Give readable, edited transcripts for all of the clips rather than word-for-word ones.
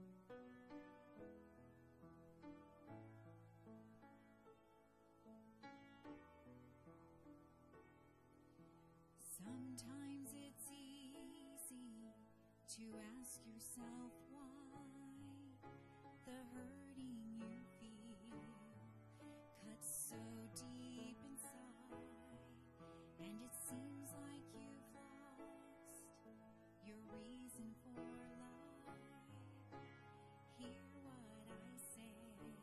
Sometimes it's easy to ask yourself why the hurting you feel cuts so deep inside, and it seems like you've lost your reason for life. Hear what I say,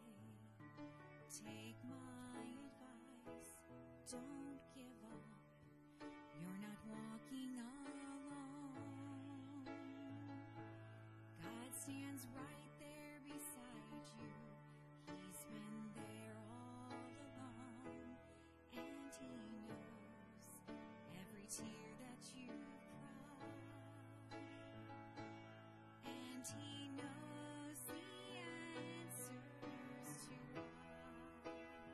take my advice, don't give up. You're not walking alone. God stands right there beside you. He's been there all along, and He knows every tear that you've cried, and He knows the answers to why.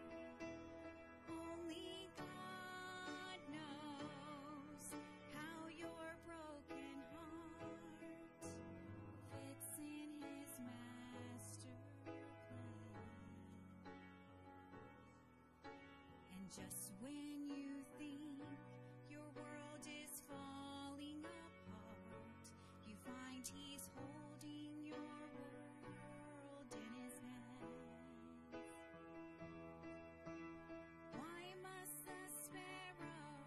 Only God knows how your broken heart fits in His master plan. And just when you think your world is falling apart, you find He's holding your world in His hands. Why must the sparrow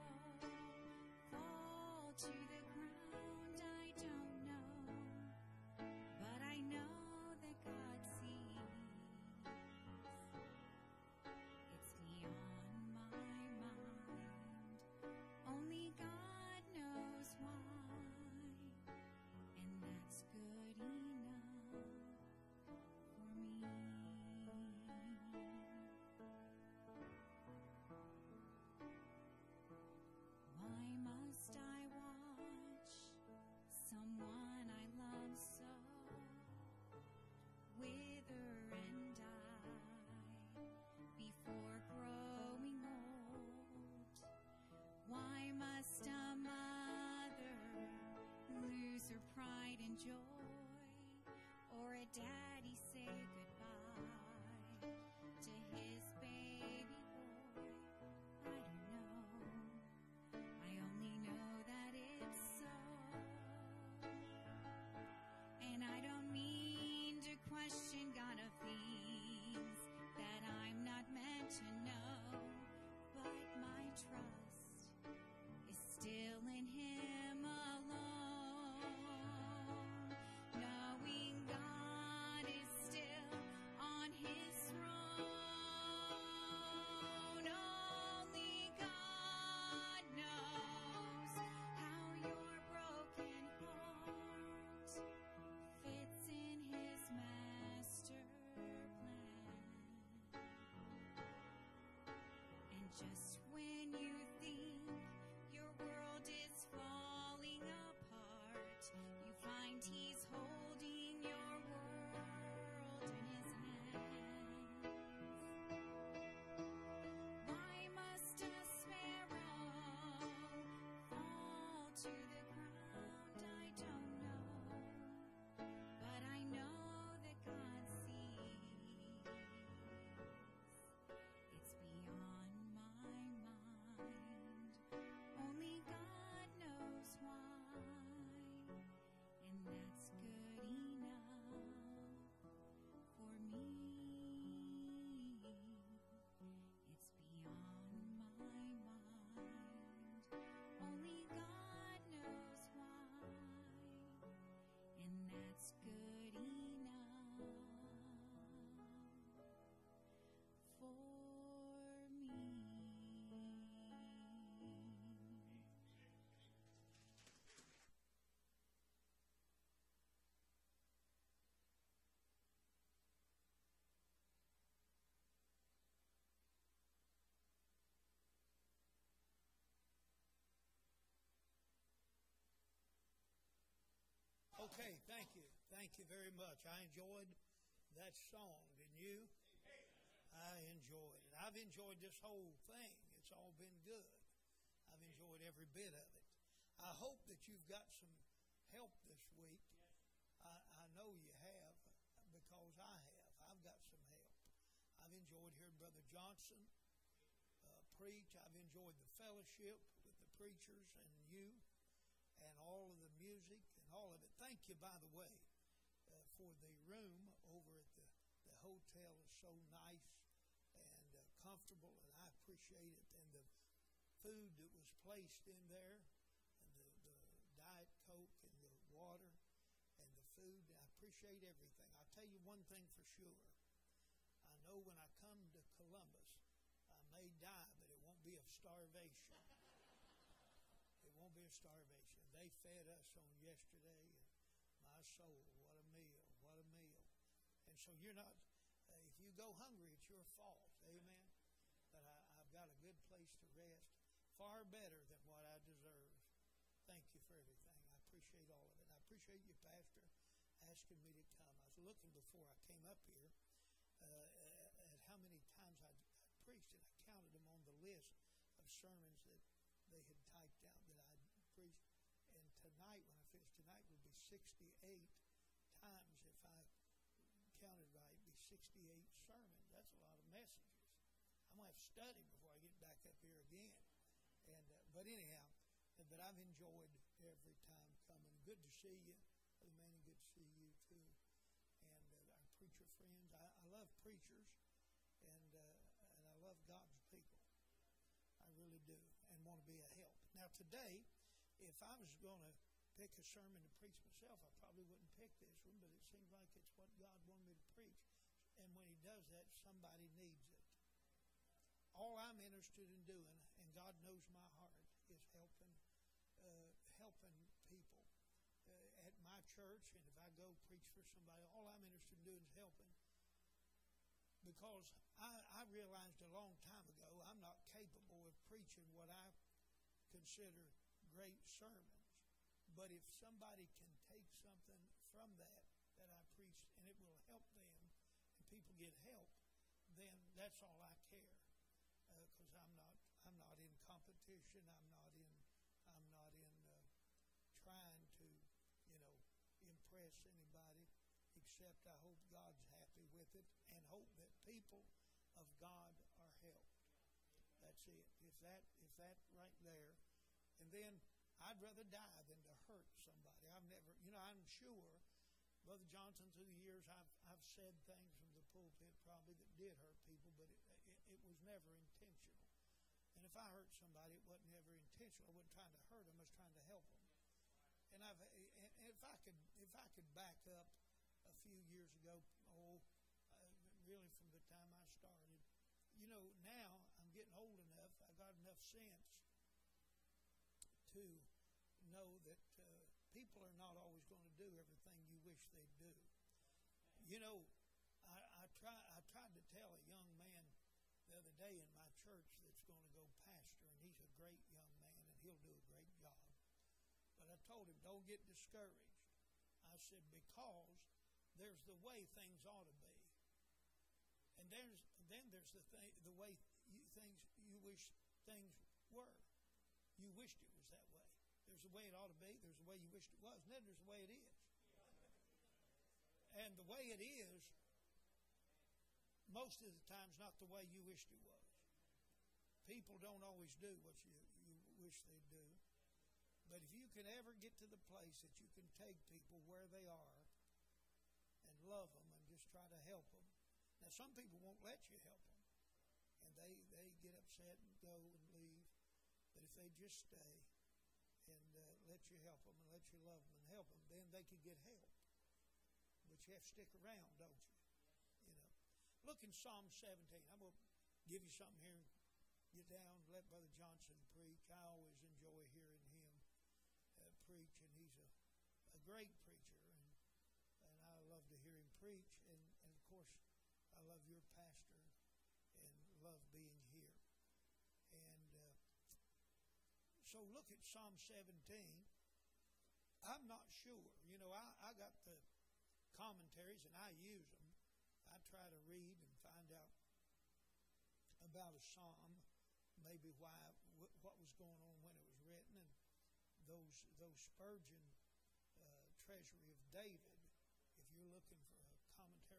fall to the ground? I don't know, but I know that God sees. It's beyond my mind. Only God knows why, and that's good enough for me. Why must I watch someone I love so wither and die before growing old? Why must a mother lose her pride and joy, or a daddy say goodbye to his baby boy? I don't know. I only know that it's so. And I don't mean to question God of things that I'm not meant to know, but my trust is still in Him alone, knowing God is still on His throne. Only God knows how your broken heart fits in His master plan. And just when you think your world is falling apart, you find He's holding your world in His hands. Why must a sparrow fall to the ground? I don't know, but I know that God sees. It's beyond my mind. Only God knows why, and that's good enough for me. It's beyond my mind. Only God knows why, and that's good enough for me. Okay, thank you. Thank you very much. I enjoyed that song, didn't you? I enjoyed it. I've enjoyed this whole thing. It's all been good. I've enjoyed every bit of it. I hope that you've got some help this week. I know you have. because I have. I've got some help. I've enjoyed hearing Brother Johnson preach. I've enjoyed the fellowship with the preachers and you and all of the music and all of it. Thank you, by the way, for the room over at the hotel is so nice and comfortable, and I appreciate it. And the food that was placed in there, and the Diet Coke and the water and the food, I appreciate everything. I'll tell you one thing for sure. I know when I come to Columbus, I may die, but it won't be of starvation. It won't be of starvation. They fed us on yesterday, and my soul, what a meal, what a meal. And so you're not, if you go hungry, it's your fault. Amen. But I've got a good place to rest, far better than what I deserve. Thank you for everything. I appreciate all of it. And I appreciate you, Pastor, asking me to come. I was looking before I came up here at how many times I preached, and I counted them on the list of sermons that they had typed out that I preached. And tonight, when I finish tonight, will be 68 times, if I counted right, be 68 sermons. That's a lot of messages. I'm going to have to study before I get back up here again. And but anyhow, but I've enjoyed every time coming. Good to see you, Brother Manning. Good to see you too, and our preacher friends. I love preachers, and I love God's people. I really do, and want to be a help. Now today, if I was going to pick a sermon to preach myself, I probably wouldn't pick this one, but it seems like it's what God wanted me to preach. And when He does that, somebody needs it. All I'm interested in doing, and God knows my heart, is helping people at my church. And if I go preach for somebody, all I'm interested in doing is helping. Because I realized a long time ago I'm not capable of preaching what I consider great sermons. But if somebody can take something from that I preached, and it will help them, and people get help, then that's all I care. Because I'm not in competition. I'm not in trying to, impress anybody, except I hope God's happy with it, and hope that people of God are helped. That's it. If that right there, and then I'd rather die than to hurt somebody. I've never, I'm sure, Brother Johnson, through the years, I've said things from the pulpit probably that did hurt people, but it was never intentional. And if I hurt somebody, it wasn't ever intentional. I wasn't trying to hurt them. I was trying to help them. And if I could back up a few years ago, really from the time I started, now I'm getting old enough. I got enough sense to know that people are not always going to do everything you wish they'd do. I tried to tell a young man the other day in my church that's going to go pastor, and he's a great young man, and he'll do a great job. But I told him, don't get discouraged. I said, because there's the way things ought to be. And then there's the way you wish things were. You wished it was that way. There's the way it ought to be. There's the way you wished it was. And then there's the way it is. And the way it is, most of the time, is not the way you wished it was. People don't always do what you wish they'd do. But if you can ever get to the place that you can take people where they are and love them and just try to help them. Now, some people won't let you help them. And they get upset and go and leave. But if they just stay and let you help them and let you love them and help them, then they can get help. But you have to stick around, don't you? Look in Psalm 17. I'm going to give you something here. Get down, let Brother Johnson preach. I always enjoy hearing him preach, and he's a great preacher, and I love to hear him preach, and of course, I love your pastor and love being here. And so look at Psalm 17. I'm not sure. I got the commentaries, and I use them. I try to read and find out about a psalm, maybe what was going on when it was written, and those Spurgeon Treasury of David. If you're looking for a commentary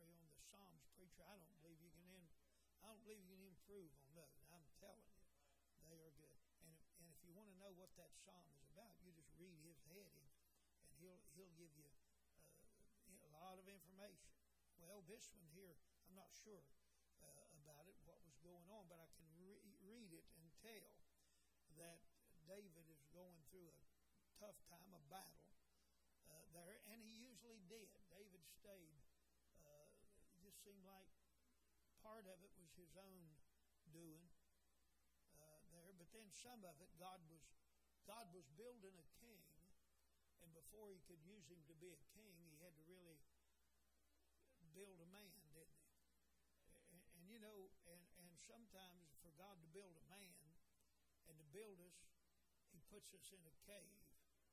Psalms, preacher, I don't believe you can improve on those. I'm telling you, they are good. And if you want to know what that psalm is about, you just read his heading, and he'll give you a lot of information. Well, this one here, I'm not sure about it, what was going on, but I can read it and tell that David is going through a tough time, a battle there, and he usually did. David stayed. It just seemed like part of it was his own doing there, but then some of it, God was building a king, and before he could use him to be a king, he had to really build a man, didn't he? And you know, and sometimes for God to build a man and to build us, he puts us in a cave.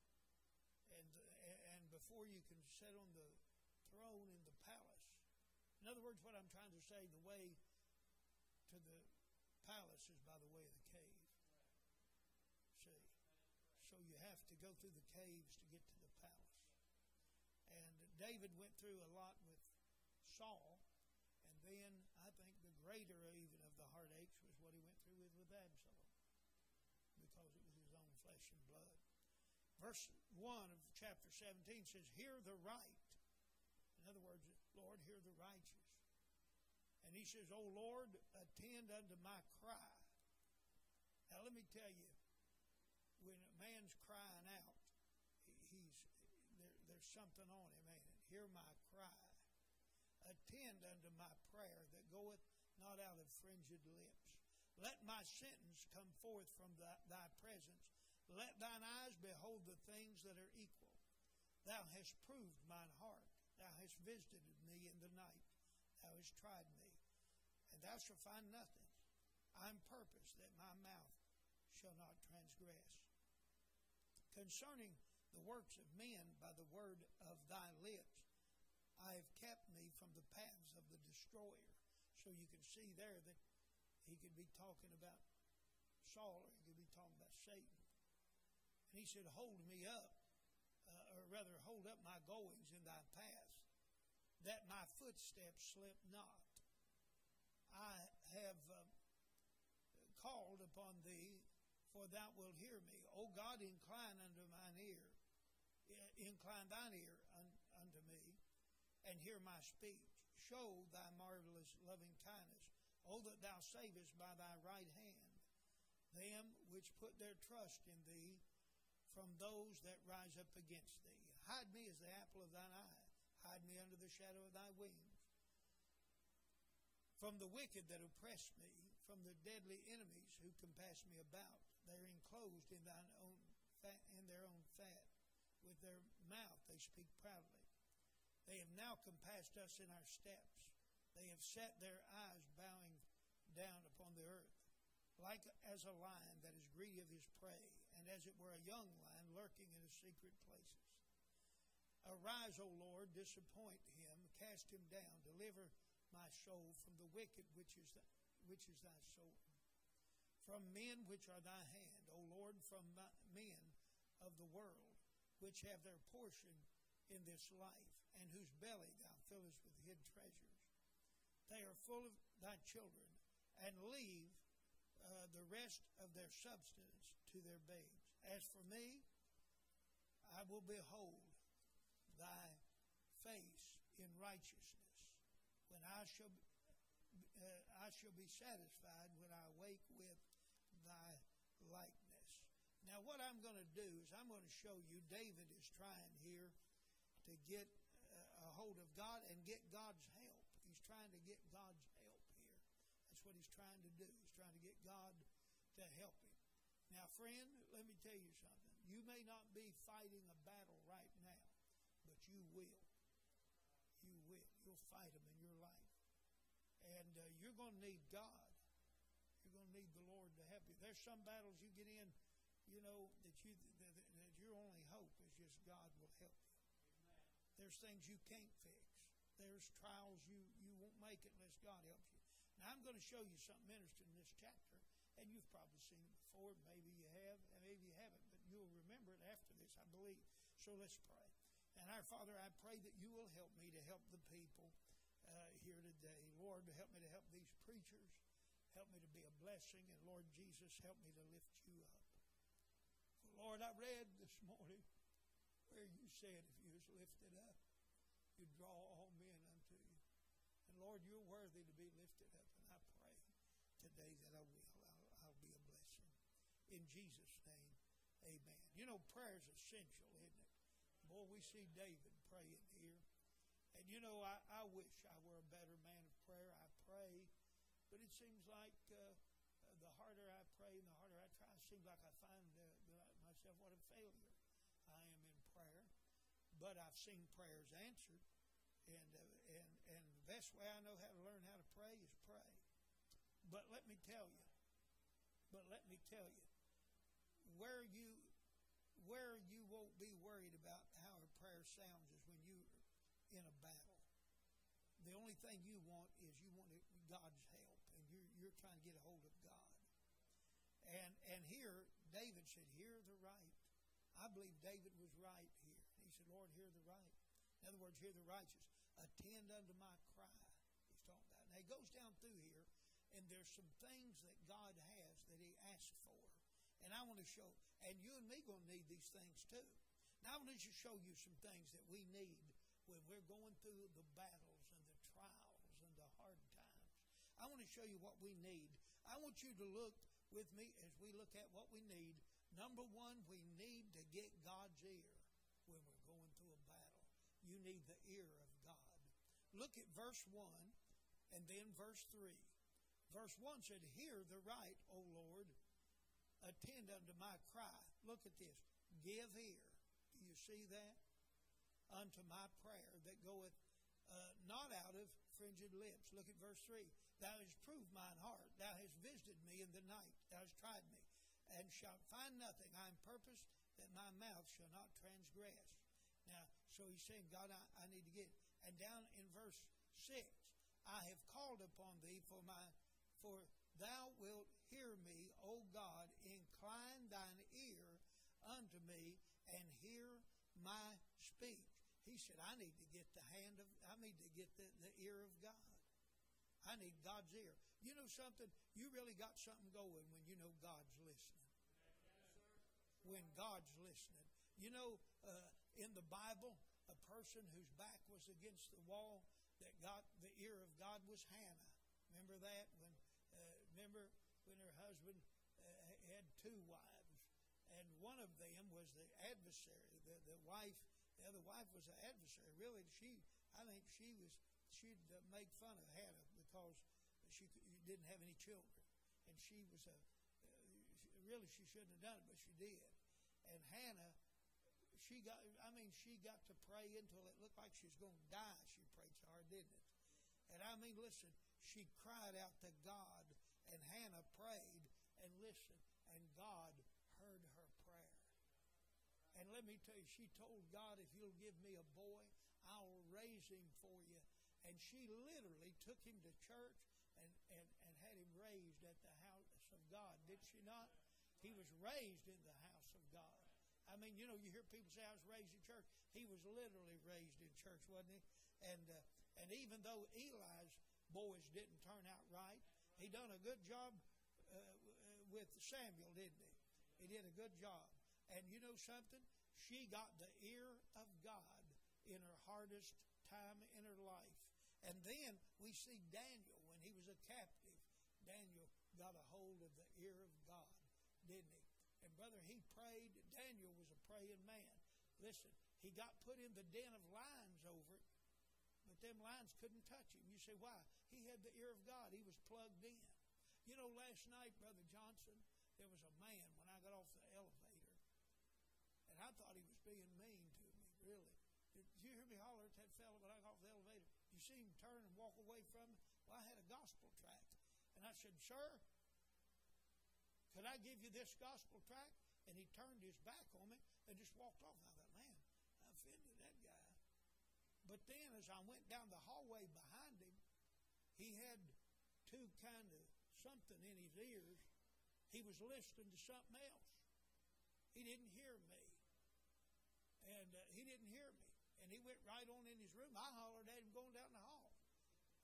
And before you can sit on the throne in the palace. In other words, what I'm trying to say, the way to the palace is by the way of the cave. See? So you have to go through the caves to get to the palace. And David went through a lot with Saul, and then I think the greater even of the heartaches was what he went through with Absalom, because it was his own flesh and blood. Verse 1 of chapter 17 says, hear the right. In other words, Lord, hear the righteous. And he says, O Lord, attend unto my cry. Now let me tell you, when a man's crying out, there's something on him, ain't it? Hear my cry. Attend unto my prayer that goeth not out of fringed lips. Let my sentence come forth from thy presence. Let thine eyes behold the things that are equal. Thou hast proved mine heart. Thou hast visited me in the night. Thou hast tried me, and thou shalt find nothing. I am purposed that my mouth shall not transgress. Concerning the works of men by the word of thy lips, I have kept me from the paths of the destroyer. So you can see there that he could be talking about Saul, or he could be talking about Satan. And he said, hold me up, or rather hold up my goings in thy paths, that my footsteps slip not. I have called upon thee, for thou wilt hear me. O God, incline unto mine ear. Incline thine ear unto me, and hear my speech. Show thy marvelous loving kindness. O that thou savest by thy right hand them which put their trust in thee from those that rise up against thee. Hide me as the apple of thine eye. Hide me under the shadow of thy wings. From the wicked that oppress me, from the deadly enemies who compass me about. They are enclosed in their own fat. With their mouth they speak proudly. They have now compassed us in our steps. They have set their eyes bowing down upon the earth, like as a lion that is greedy of his prey, and as it were a young lion lurking in his secret places. Arise, O Lord, disappoint him, cast him down, deliver my soul from the wicked, which is thy sword. From men which are thy hand, O Lord, from men of the world, which have their portion in this life, and whose belly thou fillest with hid treasures. They are full of thy children, and leave the rest of their substance to their babes. As for me, I will behold thy face in righteousness, when I shall be satisfied when I wake with thy likeness. Now what I'm going to do is I'm going to show you David is trying here to get a hold of God and get God's help. He's trying to get God's help here. That's what he's trying to do. He's trying to get God to help him. Now, friend, let me tell you something. You may not be fighting a battle right now, but you will. You will. You'll fight them in your life. And you're going to need God. You're going to need the Lord to help you. There's some battles you get in, you know, that your only hope is just God will help you. Amen. There's things you can't fix. There's trials you won't make it unless God helps you. Now, I'm going to show you something interesting in this chapter, and you've probably seen it before. Maybe you have, and maybe you haven't, but you'll remember it after this, I believe. So let's pray. And our Father, I pray that you will help me to help the people here today. Lord, help me to help these preachers. Help me to be a blessing. And Lord Jesus, help me to lift you up. For Lord, I read this morning where you said if you was lifted up, you'd draw all men unto you. And Lord, you're worthy to be lifted up. And I pray today that I will. I'll be a blessing. In Jesus' name, amen. You know, prayer is essential, isn't it? Boy, we see David praying here. And you know, I wish I were a better man of prayer. I pray, but it seems like the harder I pray and the harder I try, it seems like I find myself what a failure I am in prayer. But I've seen prayers answered, and the best way I know how to learn how to pray is pray. But let me tell you, where you won't be worried about how a prayer sounds is when you're in a battle. The only thing you want is God's help, and you're trying to get a hold of God. And here, David said, hear the right. I believe David was right here. He said, Lord, hear the right. In other words, hear the righteous. Attend unto my cry, he's talking about. Now, he goes down through here, and there's some things that God has that he asked for. And I want to show, and you and me going to need these things too. Now, I want to just show you some things that we need when we're going through the battles and the trials and the hard times. I want to show you what we need. I want you to look with me as we look at what we need. Number one, we need to get God's ear when we're going through a battle. You need the ear of God. Look at verse 1 and then verse 3. Verse 1 said, hear the right, O Lord, attend unto my cry. Look at this. Give ear. Do you see that? Unto my prayer that goeth not out of fringed lips. Look at verse 3. Thou hast proved mine heart. Thou hast visited me in the night. Thou hast tried me, and shalt find nothing. I am purposed that my mouth shall not transgress. Now, so he's saying, God, I need to get it. And down in verse 6, I have called upon thee for thou wilt hear me, O God, incline thine ear unto me, and hear my speech. He said, I need to get the ear of God. I need God's ear. You know something? You really got something going when you know God's listening. When God's listening. You know, in the Bible, a person whose back was against the wall that got the ear of God was Hannah. Remember that? Remember when her husband had two wives, and one of them was the adversary. The other wife was an adversary. Really, I think she'd make fun of Hannah because she didn't have any children, and she shouldn't have done it, but she did. And Hannah, she got to pray until it looked like she was going to die. She prayed so hard, didn't it? And I mean, listen, she cried out to God, and Hannah prayed, and listened, and God heard her prayer. And let me tell you, she told God, if you'll give me a boy, I'll raise him for you. And she literally took him to church and had him raised at the house of God. Did she not? He was raised in the house of God. I mean, you know, you hear people say, I was raised in church. He was literally raised in church, wasn't he? And even though Eli's boys didn't turn out right, he done a good job with Samuel, didn't he? He did a good job. And you know something? She got the ear of God in her hardest time in her life. And then we see Daniel, when he was a captive, Daniel got a hold of the ear of God, didn't he? And brother, he prayed. Daniel was a praying man. Listen, he got put in the den of lions over it, but them lions couldn't touch him. You say, why? He had the ear of God. He was plugged in. You know, last night, Brother Johnson, there was a man when I got off the elevator, and I thought he was being mean to me, really. Did you hear me holler at that fellow when I got off the elevator? You see him turn and walk away from me? Well, I had a gospel tract. And I said, sir, could I give you this gospel tract? And he turned his back on me and just walked off. I thought, man, I offended that guy. But then as I went down the hallway behind him, he had two kind of something in his ears. He was listening to something else. He didn't hear me. And he didn't hear me. And he went right on in his room. I hollered at him going down the hall.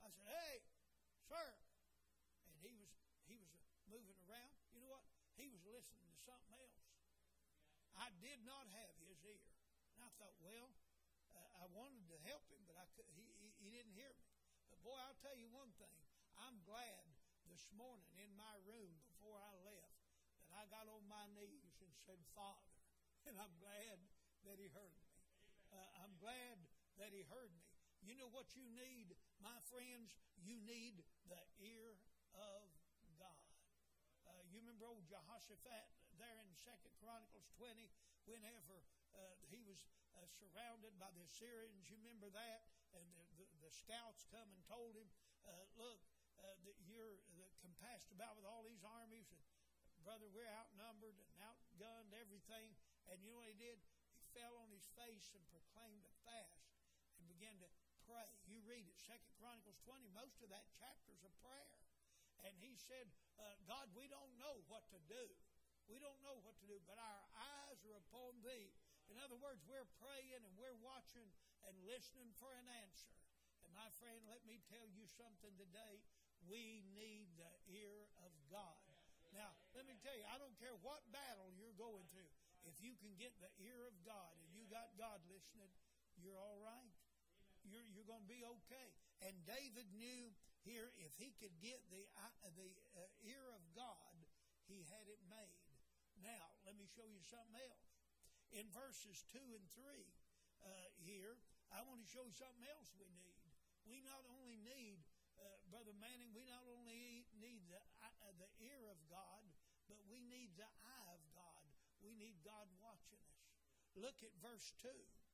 I said, "Hey, sir." And he was moving around. You know what? He was listening to something else. I did not have his ear. And I thought, well, I wanted to help him, but he didn't hear me. But boy, I'll tell you one thing. I'm glad this morning in my room before I left that I got on my knees and said, "Father." And I'm glad that he heard me. I'm glad that he heard me. You know what you need, my friends? You need the ear of God. You remember old Jehoshaphat there in 2 Chronicles 20, whenever he was surrounded by the Assyrians. You remember that? And the scouts come and told him, "Look, that you're compassed about with all these armies, and brother, we're outnumbered and outgunned, everything." And you know what he did? He fell on his face and proclaimed a fast and began to pray. You read it, 2 Chronicles 20, most of that chapter is a prayer. And he said, "God, we don't know what to do. We don't know what to do, but our eyes are upon thee." In other words, we're praying and we're watching and listening for an answer. And my friend, let me tell you something today. We need the ear of God. Now, let me tell you, I don't care what battle you're going through. If you can get the ear of God and you got God listening, you're all right. You're going to be okay. And David knew here if he could get the ear of God, he had it made. Now, let me show you something else. In verses 2 and 3 here, I want to show you something else we need. We not only need, Brother Manning, we not only need the ear of God, but we need the eye of God. We need God watching us. Look at verse 2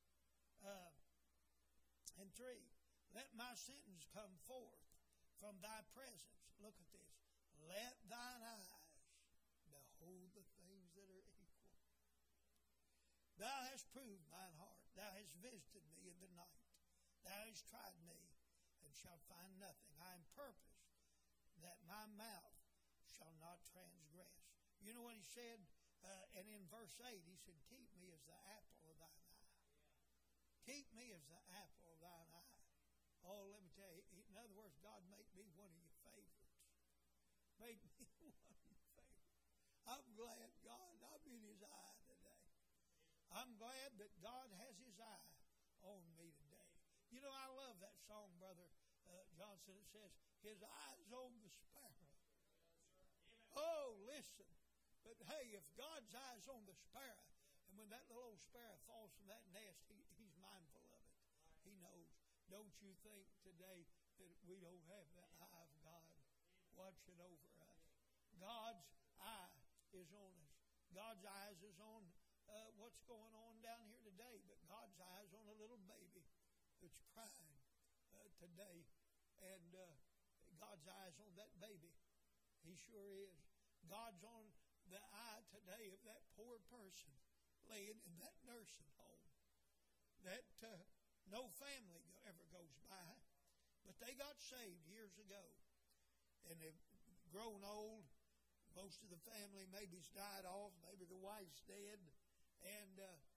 and 3. "Let my sentence come forth from thy presence." Look at this. "Let thine eyes behold the things that are equal. Thou hast proved mine heart. Thou hast visited me in the night. Thou hast tried me and shalt find nothing. I am purposed that my mouth shall not transgress." You know what he said? And in verse 8, he said, "Keep me as the apple of thine eye." Keep me as the apple of thine eye. Oh, let me tell you, in other words, God, make me one of your favorites. Make me one of your favorites. I'm glad God, I'm in his eye today. I'm glad that God has his eye on me today. You know, I love that song, Brother Johnson. It says, "His eyes on the sparrow." Oh, listen. But hey, if God's eyes on the sparrow, and when that little old sparrow falls from that nest, he's mindful of it. He knows. Don't you think today that we don't have the eye of God watching over us? God's eye is on us. God's eyes is on what's going on down here today, but God's eye is on a little baby that's crying today, and God's eye is on that baby. He sure is. God's on the eye today of that poor person laying in that nursing home that no family ever goes by, but they got saved years ago, and they've grown old. Most of the family maybe's died off, maybe the wife's dead, and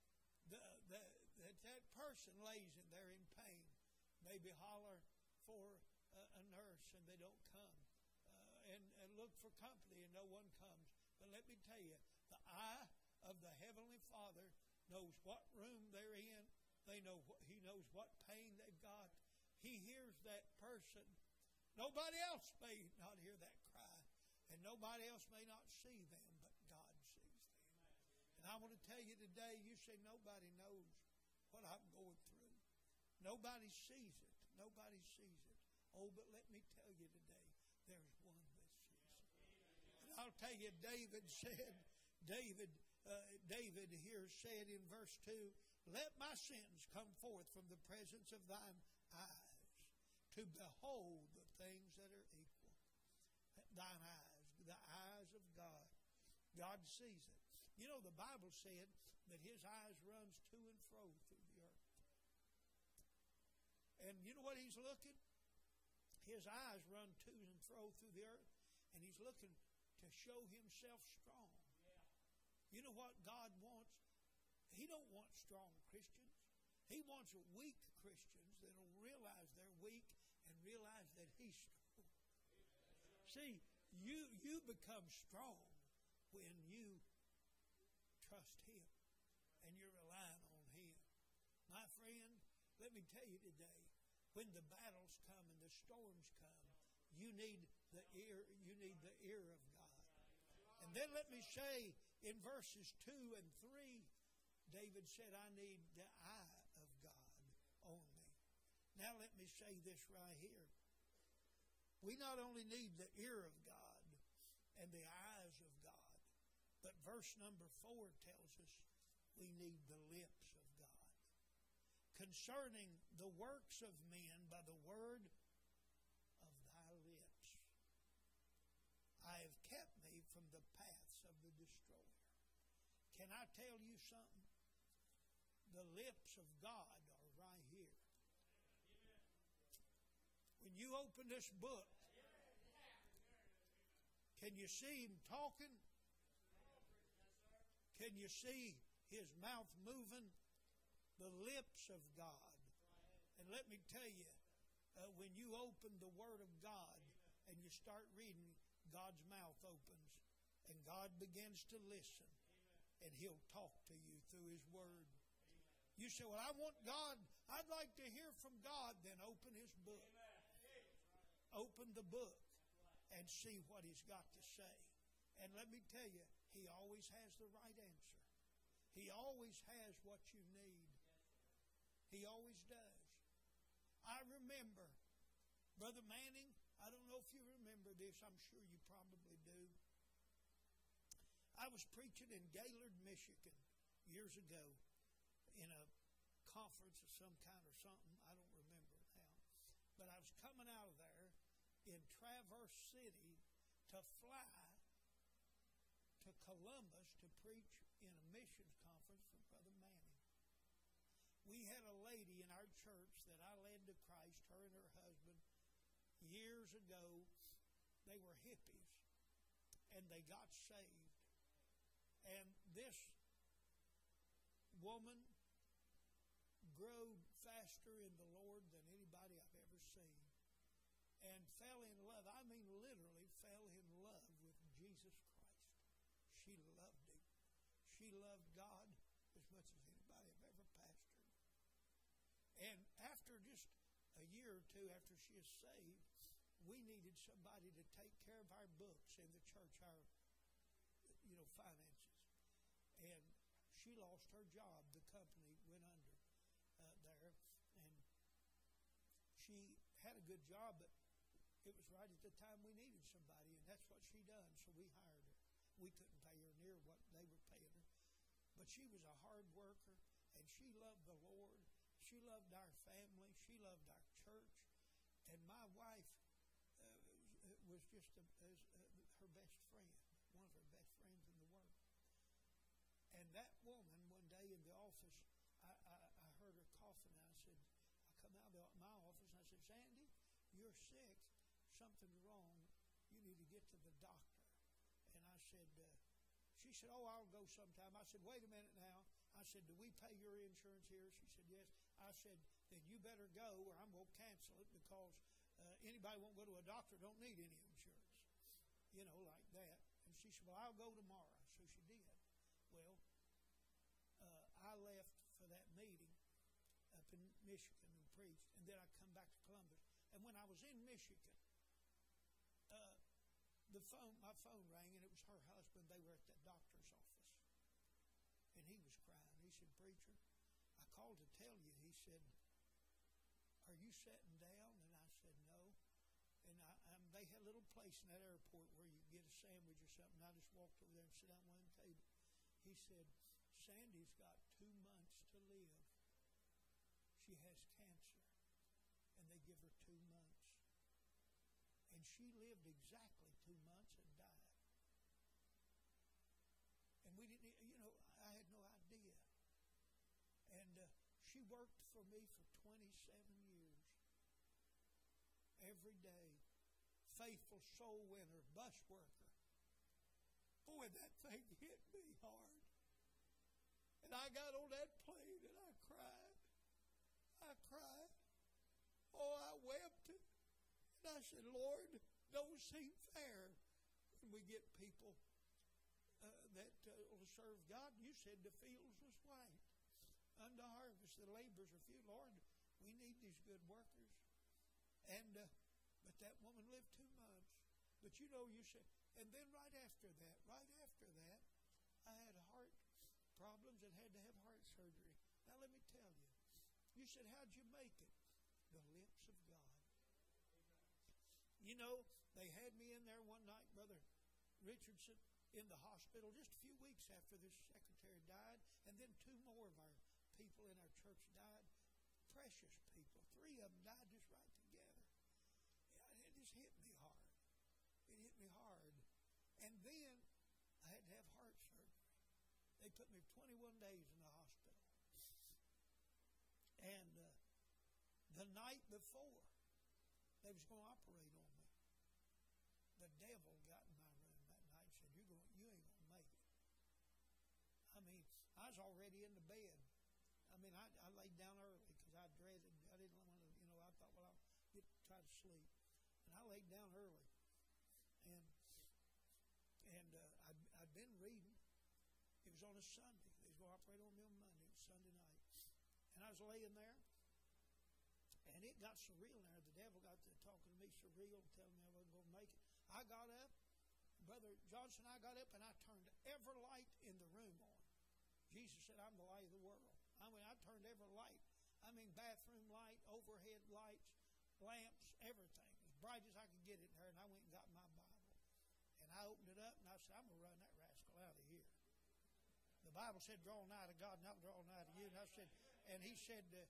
that person lays in there in pain. Maybe holler for a nurse and they don't come, and look for company and no one comes. But let me tell you, the eye of the Heavenly Father knows what room they're in. He knows what pain they've got. He hears that person. Nobody else may not hear that cry, and nobody else may not see them, but God sees them. And I want to tell you today, you say nobody knows what I'm going through. Nobody sees it. Nobody sees it. Oh, but let me tell you today, there's one that sees it. And I'll tell you, David here said in verse 2, "Let my sins come forth from the presence of thine eyes, to behold the things that are equal." Thine eyes, the eyes of God. God sees it. You know, the Bible said that his eyes runs to and fro through the earth. And you know what he's looking? His eyes run to and fro through the earth, and he's looking to show himself strong. You know what God wants? He don't want strong Christians. He wants weak Christians that will realize they're weak and realize that He's strong. See, you become strong when you trust Him and you're relying on Him. My friend, let me tell you today, when the battles come and the storms come, you need the ear of God. And then let me say in verses 2 and 3, David said, I need the eye of God on me. Now let me say this right here. We not only need the ear of God and the eyes of God, but verse number 4 tells us we need the lips of God. Concerning the works of men by the word of thy lips, I have kept me from the paths of the destroyer. Can I tell you something? The lips of God are right here. When you open this book, can you see Him talking? Can you see His mouth moving? The lips of God. And let me tell you, when you open the Word of God and you start reading, God's mouth opens and God begins to listen and He'll talk to you through His Word. You say, well, I want God. I'd like to hear from God. Then open His book. Open the book and see what He's got to say. And let me tell you, He always has the right answer. He always has what you need. He always does. I remember, Brother Manning, I don't know if you remember this. I'm sure you probably do. I was preaching in Gaylord, Michigan years ago in a conference of some kind or something. I don't remember it now. But I was coming out of there in Traverse City to fly to Columbus to preach in a missions conference for Brother Manning. We had a lady in our church that I led to Christ, her and her husband, years ago. They were hippies, and they got saved. And this woman grew faster in the Lord than anybody I've ever seen, and fell in love. I mean, literally fell in love with Jesus Christ. She loved Him. She loved God as much as anybody I've ever pastored. And after just a year or two after she was saved, we needed somebody to take care of our books in the church, our finances. And she lost her job. The company went under there. And she had a good job, but it was right at the time we needed somebody, and that's what she done, so we hired her. We couldn't pay her near what they were paying her. But she was a hard worker, and she loved the Lord. She loved our family. She loved our church. And my wife was just her best friend, one of her best friends in the world. And that woman, one day in the office, I heard her coughing, and I come out of my office, and I said, Sandy, you're sick. Something's wrong. You need to get to the doctor. And I said, she said, oh, I'll go sometime. I said, wait a minute now. I said, do we pay your insurance here? She said, yes. I said, then you better go or I'm going to cancel it, because anybody won't go to a doctor don't need any insurance. Like that. And she said, well, I'll go tomorrow. So she did. Well, I left for that meeting up in Michigan and preached, and then I come back to Columbus. And when I was in Michigan, my phone rang, and it was her husband. They were at the doctor's office, and he was crying. He said, preacher, I called to tell you. He said, are you sitting down? And I said, no. And they had a little place in that airport where you get a sandwich or something. I just walked over there and sat down at one table. He said, Sandy's got 2 months to live. She has cancer, and they give her 2 months. And she lived exactly 2 months and died. And we didn't, I had no idea. And she worked for me for 27 years. Every day. Faithful soul winner, bus worker. Boy, that thing hit me hard. And I got on that plane and I cried. Oh, I wept. said, Lord, don't seem fair when we get people that will serve God. You said the fields was white unto harvest. The labors are few. Lord, we need these good workers. And but that woman lived 2 months. But you know, you said, and then right after that, I had heart problems and had to have heart surgery. Now let me tell you. You said, how'd you make it? The lips of God. You know, they had me in there one night, Brother Richardson, in the hospital just a few weeks after this secretary died, and then 2 more of our people in our church died. Precious people. 3 of them died just right together. Yeah, it just hit me hard. It hit me hard. And then I had to have heart surgery. They put me 21 days in the hospital. And the night before they was going to operate on me, the devil got in my room that night and said, you ain't going to make it. I mean, I was already in the bed. I mean, I laid down early because I dreaded. I didn't want to, I thought, well, I'll try to sleep. And I laid down early. And I'd been reading. It was on a Sunday. They was going to operate on me on Monday. It was Sunday night. And I was laying there. And it got surreal now. The devil got to talking to me surreal, telling me I wasn't going to make it. I got up. Brother Johnson, I got up and I turned every light in the room on. Jesus said, I'm the light of the world. I mean, I turned every light. I mean, bathroom light, overhead lights, lamps, everything. As bright as I could get it in there. And I went and got my Bible. And I opened it up and I said, I'm going to run that rascal out of here. The Bible said, draw nigh to God and I'll draw nigh to you. And I said, and he said, to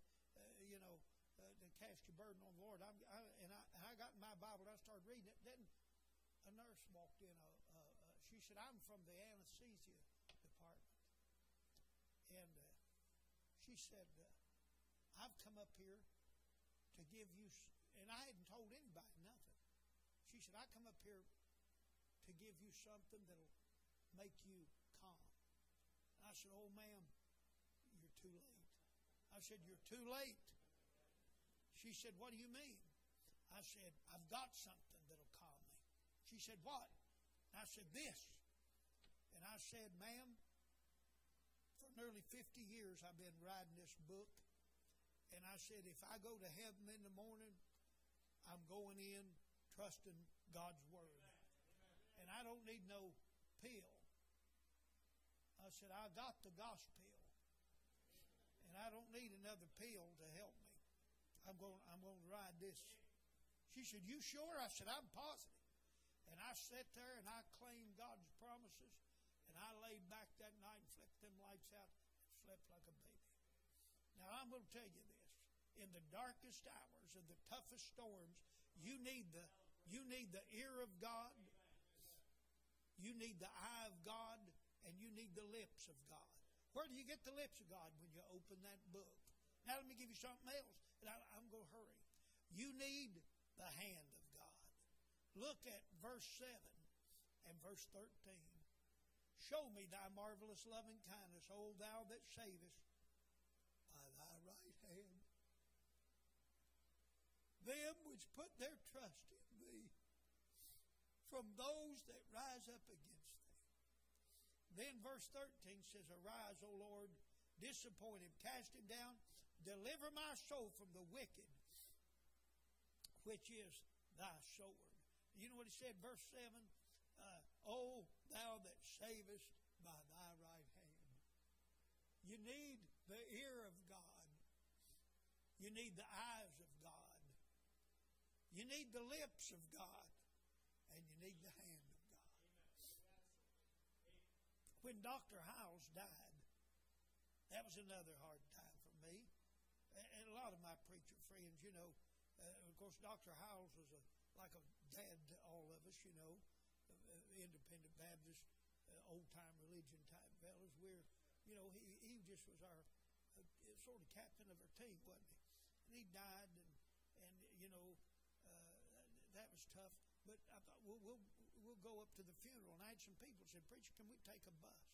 cast your burden on the Lord. I got in my Bible and I started reading it. Then a nurse walked in. She said, I'm from the anesthesia department. And she said, I've come up here to give you, and I hadn't told anybody nothing. She said, I come up here to give you something that'll make you calm. And I said, oh, ma'am, you're too late. I said, you're too late. She said, what do you mean? I said, I've got something that'll calm me. She said, what? And I said, this. And I said, ma'am, for nearly 50 years I've been writing this book. And I said, if I go to heaven in the morning, I'm going in trusting God's Word. And I don't need no pill. I said, I got the gospel. And I don't need another pill to help me. I'm going to ride this. She said, you sure? I said, I'm positive. And I sat there and I claimed God's promises. And I laid back that night and flicked them lights out and slept like a baby. Now I'm going to tell you this. In the darkest hours and the toughest storms, you need the ear of God. You need the eye of God. And you need the lips of God. Where do you get the lips of God? When you open that book. Now let me give you something else. And I'm going to hurry. You need the hand of God. Look at verse 7 and verse 13. Show me thy marvelous loving kindness, O thou that savest, by thy right hand. Them which put their trust in thee, from those that rise up against thee. Then verse 13 says, arise, O Lord, disappoint him, cast him down, deliver my soul from the wicked, which is thy sword. You know what he said, verse 7? O thou that savest by thy right hand. You need the ear of God. You need the eyes of God. You need the lips of God. And you need the hand of God. When Dr. Howells died, that was another hard time for me. And a lot of my preacher friends, of course, Dr. Howells was like a dad to all of us, independent Baptist, old-time religion type fellas. He just was our sort of captain of our team, wasn't he? And he died, and that was tough. But I thought, we'll go up to the funeral. And I had some people said, preacher, can we take a bus?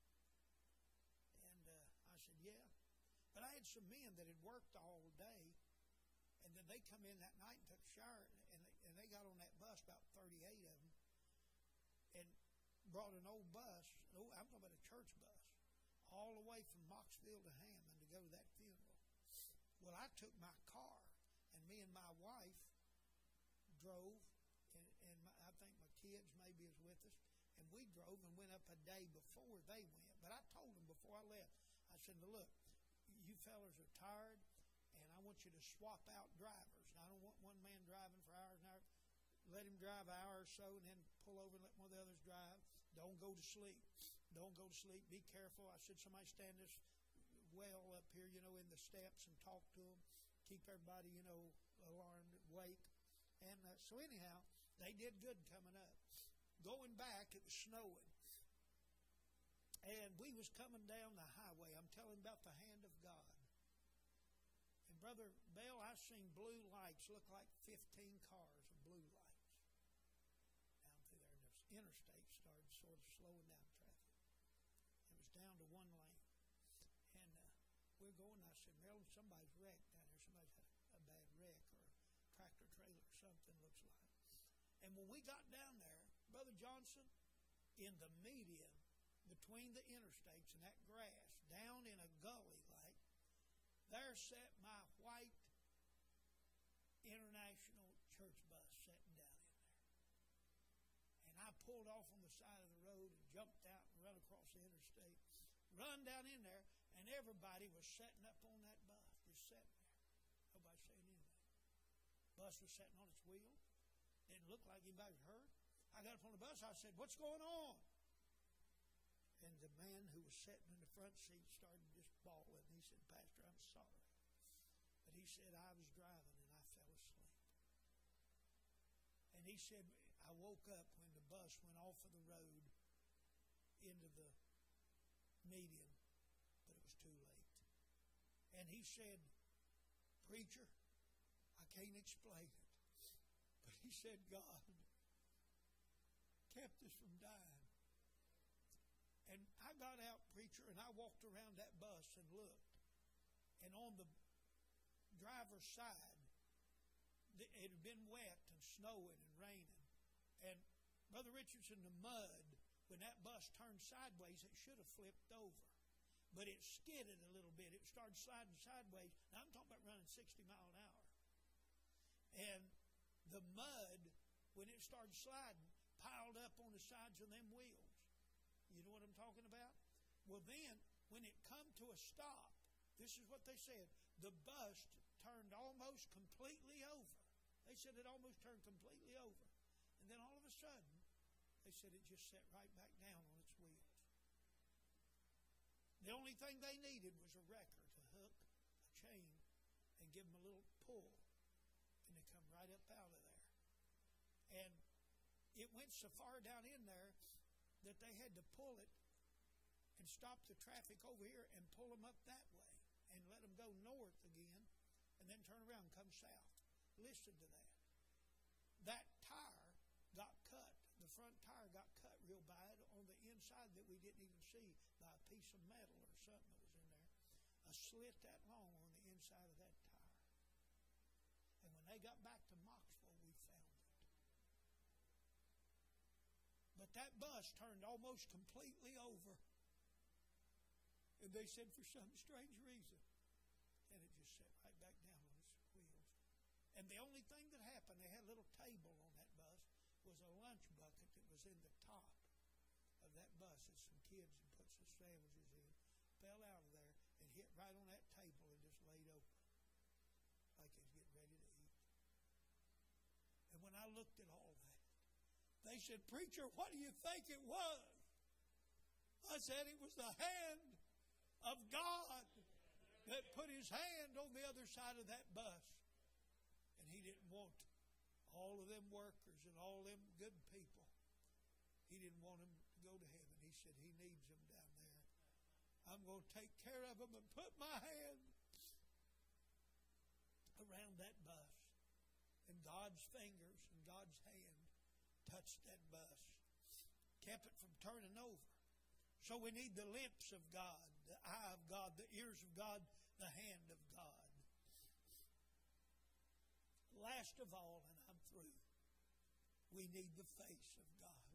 And I said, yeah. But I had some men that had worked all day, and then they come in that night and took a shower, and they got on that bus, about 38 of them, and brought an old bus. I'm talking about a church bus, all the way from Moxville to Hammond to go to that funeral. Well, I took my car, and me and my wife drove, and I think my kids maybe was with us, and we drove and went up a day before they went. But I told them before I left, I said, look, you fellas are tired, and I want you to swap out drivers. Now, I don't want one man driving for hours and hours. Let him drive an hour or so and then pull over and let one of the others drive. Don't go to sleep. Don't go to sleep. Be careful. I said, somebody stand this well up here, in the steps and talk to them. Keep everybody, alarmed, awake. And so anyhow, they did good coming up. Going back, it was snowing. And we was coming down the highway. I'm telling about the hand of God. And Brother Bell, I seen blue lights, look like 15 cars of blue lights down through there. And the interstate started sort of slowing down traffic. It was down to one lane. And we're going, I said, Marilyn, somebody's wrecked down there. Somebody's had a bad wreck or a tractor trailer or something looks like. And when we got down there, Brother Johnson, in the median between the interstates and that grass, down in a gully like, there sat my white International church bus sitting down in there. And I pulled off on the side of the road and jumped out and run across the interstate, run down in there, and everybody was sitting up on that bus, just sitting there. Nobody saying anything. Bus was sitting on its wheels. Didn't look like anybody was hurt. I got up on the bus. I said, what's going on? And the man who was sitting in the front seat started just bawling. He said, Pastor, I'm sorry. But he said, I was driving and I fell asleep. And he said, I woke up when the bus went off of the road into the median, but it was too late. And he said, Preacher, I can't explain it. But he said, God kept us from dying. And I got out, preacher, and I walked around that bus and looked. And on the driver's side, it had been wet and snowing and raining. And Brother Richardson, the mud, when that bus turned sideways, it should have flipped over. But it skidded a little bit. It started sliding sideways. Now, I'm talking about running 60 miles an hour. And the mud, when it started sliding, piled up on the sides of them wheels. You know what I'm talking about? Well, then, when it come to a stop, this is what they said. The bus turned almost completely over. They said it almost turned completely over. And then all of a sudden, they said it just sat right back down on its wheels. The only thing they needed was a wrecker to hook a chain and give them a little pull. And they come right up out of there. And it went so far down in there that they had to pull it and stop the traffic over here and pull them up that way and let them go north again and then turn around and come south. Listen to that. That tire got cut. The front tire got cut real bad on the inside that we didn't even see by a piece of metal or something that was in there. A slit that long on the inside of that tire. And when they got back to Moxville, we found it. But that bus turned almost completely over. And they said for some strange reason. And it just sat right back down on its wheels. And the only thing that happened, they had a little table on that bus, was a lunch bucket that was in the top of that bus that some kids had put some sandwiches in, fell out of there and hit right on that table and just laid open like it was getting ready to eat. And when I looked at all that, they said, Preacher, what do you think it was? I said it was the hand of God that put his hand on the other side of that bus. And he didn't want all of them workers and all them good people. He didn't want them to go to heaven. He said he needs them down there. I'm going to take care of them and put my hand around that bus. And God's fingers and God's hand touched that bus, kept it from turning over. So we need the lips of God, the eye of God, the ears of God, the hand of God. Last of all, and I'm through, We need the face of God.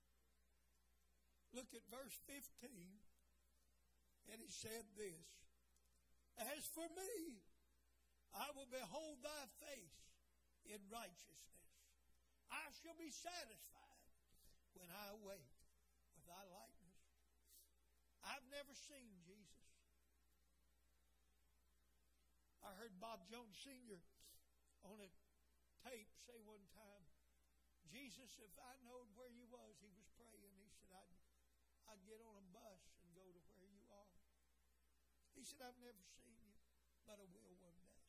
Look at verse 15. And he said this, As for me, I will behold thy face in righteousness. I shall be satisfied when I awake with thy likeness. I've never seen Jesus. I heard Bob Jones Sr. on a tape say one time, Jesus, if I knowed where you was, he was praying. He said, I'd get on a bus and go to where you are. He said, I've never seen you, but I will one day.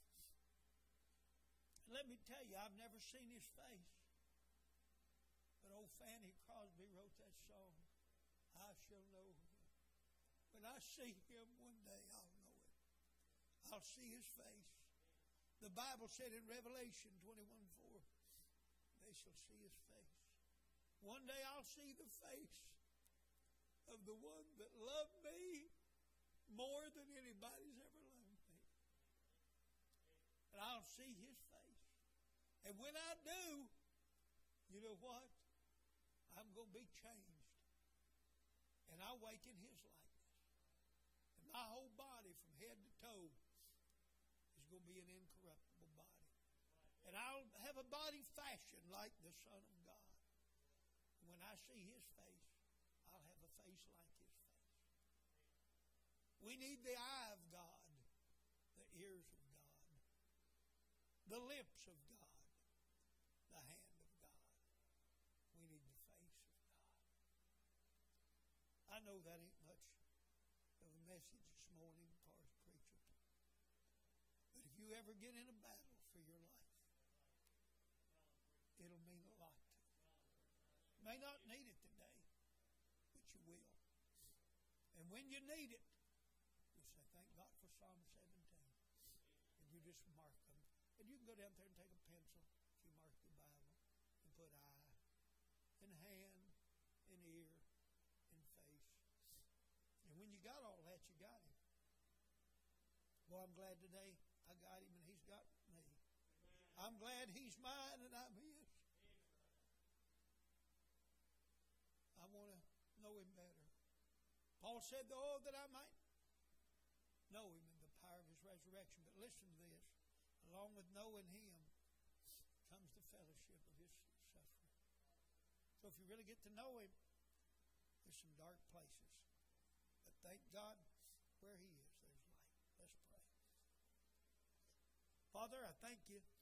Let me tell you, I've never seen his face. But old Fanny Crosby wrote that song, I shall know him. When I see him one day, I'll know him. I'll see his face. The Bible said in Revelation 21:4, they shall see his face. One day I'll see the face of the one that loved me more than anybody's ever loved me. And I'll see his face. And when I do, you know what? I'm going to be changed. And I'll wake in his likeness. And my whole body from head to toe is going to be an incorruptible body. And I'll have a body fashioned like the Son of God. And when I see his face, I'll have a face like his face. We need the eye of God, the ears of God, the lips of God, the hand of God. We need the face of God. I know that ain't much of a message this morning as far as preaching. But if you ever get in a battle for your life, it'll mean a lot to you. You may not need it today, but you will. And when you need it, you say, thank God for Psalm 17. And you just mark them. And you can go down there and take a pencil, if you mark your Bible, and put eye, and hand, and ear, and face. And when you got all that, you got him. Well, I'm glad today I got him and he's got me. I'm glad he's mine and I'm his. I want to know him better. Paul said, oh, that I might know him in the power of his resurrection. But listen to this. Along with knowing him comes the fellowship of his suffering. So if you really get to know him, there's some dark places. But thank God where he is, there's light. Let's pray. Father, I thank you